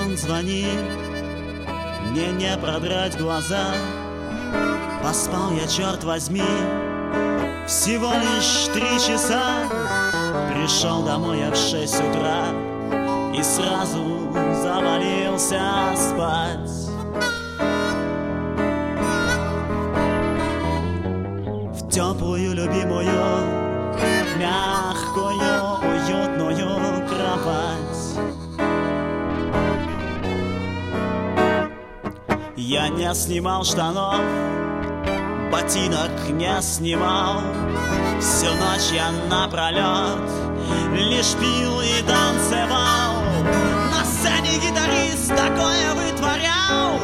телефон звонит, мне не продрать глаза. Поспал я, черт возьми, всего лишь 3 часа. Пришел домой я в 6 утра и сразу завалился спать. В теплую, любимую, мягкую, уютную кровать. Я не снимал штанов, ботинок не снимал. Всю ночь я напролет лишь пил и танцевал. На сцене гитарист такое вытворял,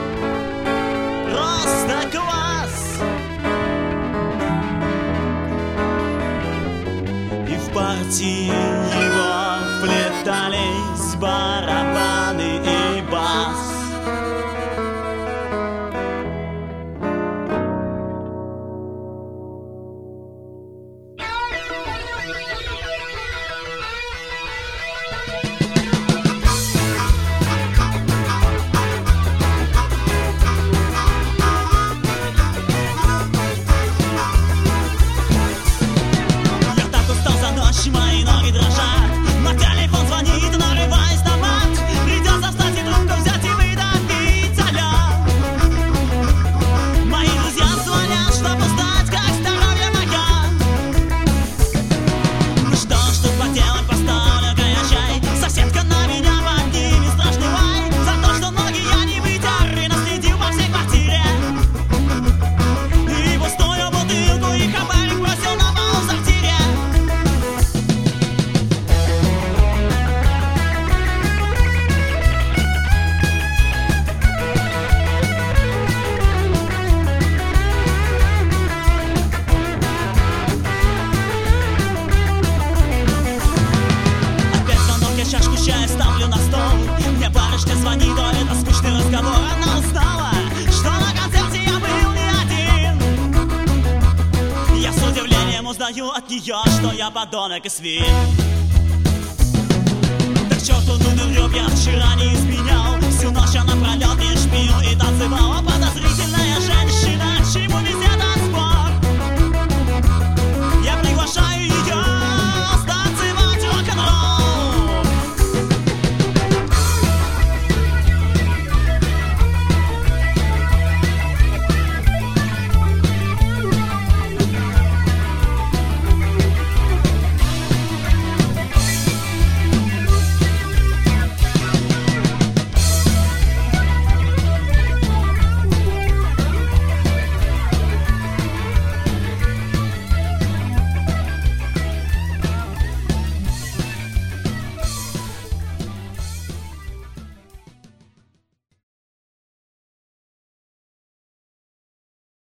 просто класс. И в партии его вплетались барабаны и бас. Мои ноги дрожат, но телефон звонит, нарываясь на мат. Придется встать и трубку взять и выдавить, алло. Мои друзья звонят, чтобы узнать, как здоровье мое. Ну что ж тут поделать, поставлю-ка я чай. Соседка на меня поднимет страшный лай за то, что ноги я не вытер и наследил по всей квартире. И пустую бутылку и хабарик бросил на пол в сортире. Чашку чая ставлю на стол. Мне барышня звонит, то это скучный разговор. Она узнала, что на концерте я был не один. Я с удивлением узнаю от нее, что я подонок и свин. Да к черту нудерёб, я вчера не изменял. Всю ночь я напролёт лишь пил и танцевал. Подозрительная женщина, чему везет?